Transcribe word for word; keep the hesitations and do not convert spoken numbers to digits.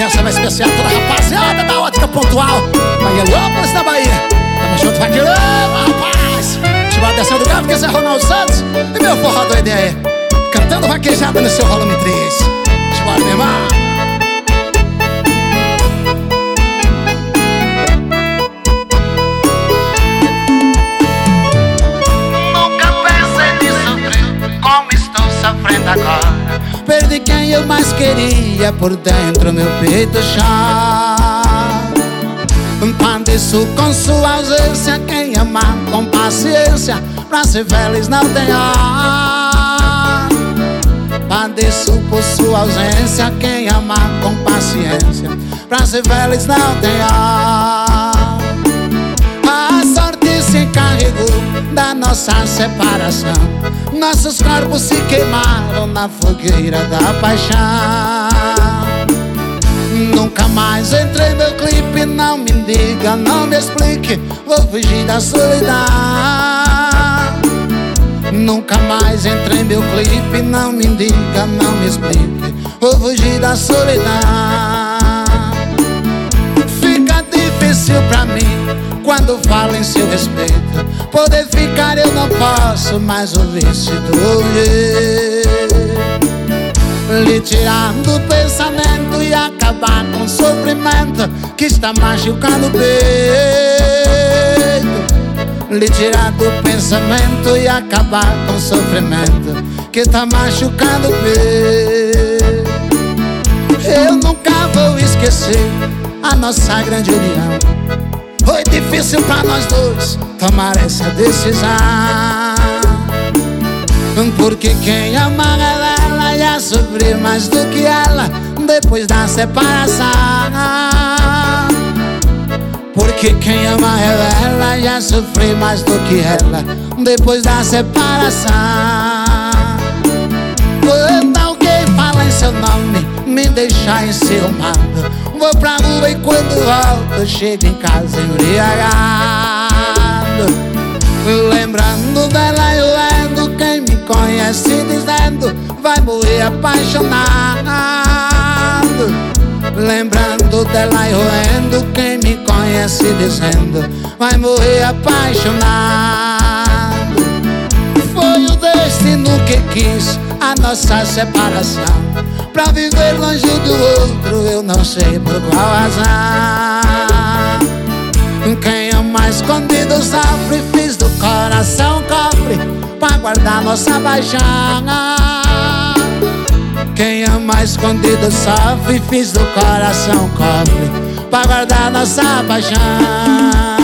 E essa vai especial toda a rapaziada da Ótica Pontual, Maguilópolis da Bahia. Tamo junto, vaqueirão, rapaz. Chimbal descendo do gado, que esse é Ronaldo Santos. E meu forró doido aí, cantando vaquejada no seu volume três. Chimbal, meu irmão. Agora perdi quem eu mais queria, por dentro meu peito chora. Padeço com sua ausência, quem amar com paciência, pra ser feliz não tem hora. Padeço por sua ausência, quem amar com paciência, pra ser feliz não tem hora. A sorte se encarregou da nossa separação, nossos corpos se queimaram na fogueira da paixão. Nunca mais entrei no meu clipe, não me diga, não me explique, vou fugir da solidão. Nunca mais entrei no meu clipe, não me diga, não me explique, vou fugir da solidão. Fica difícil pra mim quando falo em seu respeito, poder ficar eu não posso mais ouvir se doer. Lhe tirar do pensamento e acabar com o sofrimento que está machucando o peito. Lhe tirar do pensamento e acabar com o sofrimento que está machucando o peito. Eu nunca vou esquecer a nossa grande união. Foi difícil pra nós dois tomar essa decisão, porque quem ama ela, ela ia sofrer mais do que ela depois da separação. Porque quem ama ela, ela ia sofrer mais do que ela depois da separação. Quando alguém fala em seu nome, me deixar enciumado, vou pra rua e quando volto chego em casa embriagado, lembrando dela e lendo, quem me conhece dizendo vai morrer apaixonado. Lembrando dela e lendo, quem me conhece dizendo vai morrer apaixonado. Foi o destino que quis a nossa separação, pra viver longe do outro, eu não sei por qual razão. Quem ama escondido sofre, fiz do coração cofre pra guardar nossa paixão. Quem ama escondido sofre, fiz do coração cofre pra guardar nossa paixão.